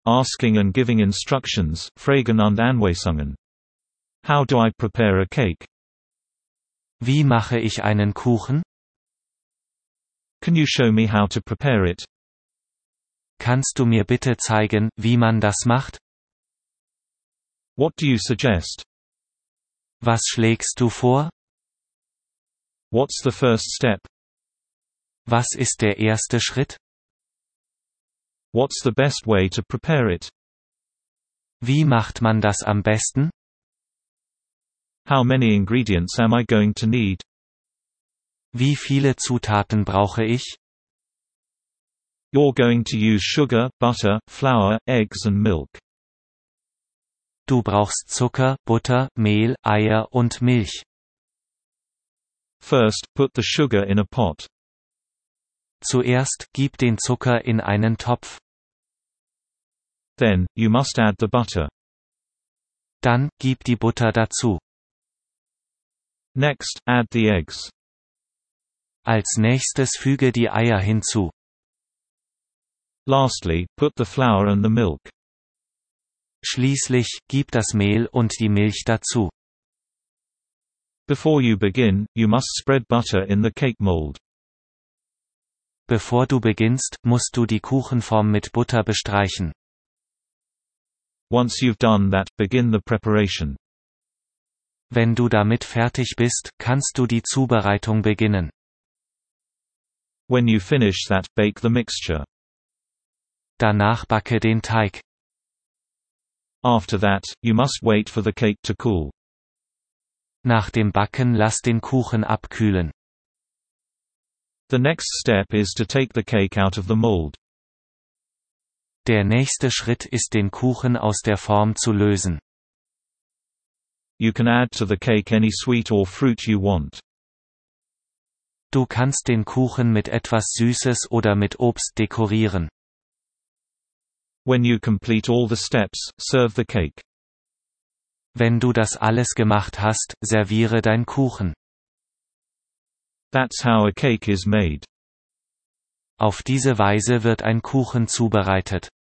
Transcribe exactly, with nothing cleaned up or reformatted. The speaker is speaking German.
asking and giving instructions, fragen und Anweisungen. How do I prepare a cake? Wie mache ich einen Kuchen? Can you show me how to prepare it? Kannst du mir bitte zeigen, wie man das macht? What do you suggest? Was schlägst du vor? What's the first step? Was ist der erste Schritt? What's the best way to prepare it? Wie macht man das am besten? How many ingredients am I going to need? Wie viele Zutaten brauche ich? You're going to use sugar, butter, flour, eggs and milk. Du brauchst Zucker, Butter, Mehl, Eier und Milch. First, put the sugar in a pot. Zuerst, gib den Zucker in einen Topf. Then, you must add the butter. Dann, gib die Butter dazu. Next, add the eggs. Als nächstes füge die Eier hinzu. Lastly, put the flour and the milk. Schließlich, gib das Mehl und die Milch dazu. Before you begin, you must spread butter in the cake mold. Bevor du beginnst, musst du die Kuchenform mit Butter bestreichen. Once you've done that, begin the preparation. Wenn du damit fertig bist, kannst du die Zubereitung beginnen. When you finish that, bake the mixture. Danach backe den Teig. After that, you must wait for the cake to cool. Nach dem Backen lass den Kuchen abkühlen. The next step is to take the cake out of the mold. Der nächste Schritt ist, den Kuchen aus der Form zu lösen. You can add to the cake any sweet or fruit you want. Du kannst den Kuchen mit etwas Süßes oder mit Obst dekorieren. When you complete all the steps, serve the cake. Wenn du das alles gemacht hast, serviere dein Kuchen. That's how a cake is made. Auf diese Weise wird ein Kuchen zubereitet.